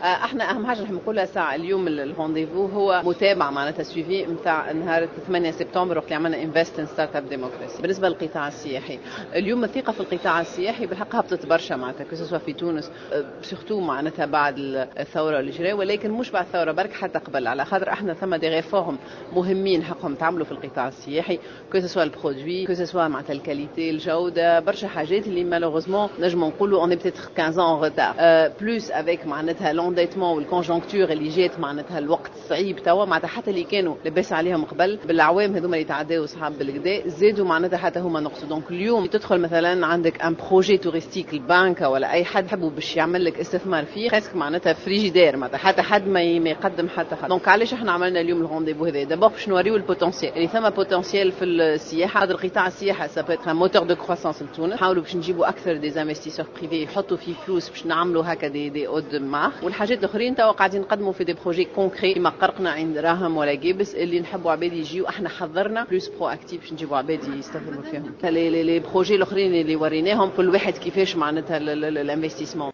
احنا اهم حاجه نحب نقولها ساعه اليوم الرونديفو هو متابعه معناتها سويفي نتاع نهار 8 سبتمبر وقت اللي عملنا انفست ان ستارت اب ديموكراسي. بالنسبه للقطاع السياحي اليوم الثقه في القطاع السياحي بالحق هبطت برشا معناتها كسوا في تونس سورتو معناتها بعد الثوره اللي جرى، ولكن مش بعد الثوره برك حتى قبل، على خاطر احنا ثم دي ريفورم مهمين حقهم تعملوا في القطاع السياحي كسوا البرودوي كسوا معناتها الكاليتي الجوده برشا حاجات اللي مالوغوزمون نجموا نقولوا اون بيتيتر 15 ان ريتار بلوس افيك معناتها لونديتمون والكونجونكتور اللي جات معناتها الوقت صعيب توا معناتها حتى اللي كانوا لباس عليهم قبل بالعوام هذوما اللي تعداو صحاب بالكدا زادوا معناتها حتى هما نقصوا. دونك اليوم تدخل مثلا عندك ان بروجي توريستيك البنكه ولا اي حد حبوا باش يعمل لك استثمار فيه خاصك معناتها فريجيدير معناتها حتى حد ما يقدم حتى حد. دونك علاش احنا عملنا اليوم الرونديفو هذا دابور باش نوريو البوتنسيال اللي ثم بوتنسيال في السياحه. هذا القطاع السياحه سابيت موتور دو كروسانس لتونس، نحاولوا باش نجيبوا اكثر دي انفستيسور بريفي يحطوا فيه فلوس باش نعملوا هكا دي اود مارك. والحاجات الاخرين توا قاعدين نقدموا في دي بروجي كونكري كيما قرقنا عند راهم ولا جيبس اللي نحبوا عباد يجيو احنا حضرنا بلوس برو اكتيف باش نجيبوا عباد يستثمروا فيهم. لي بروجي الاخرين اللي وريناهم كل واحد كيفاش معناتها الانفستيسمون.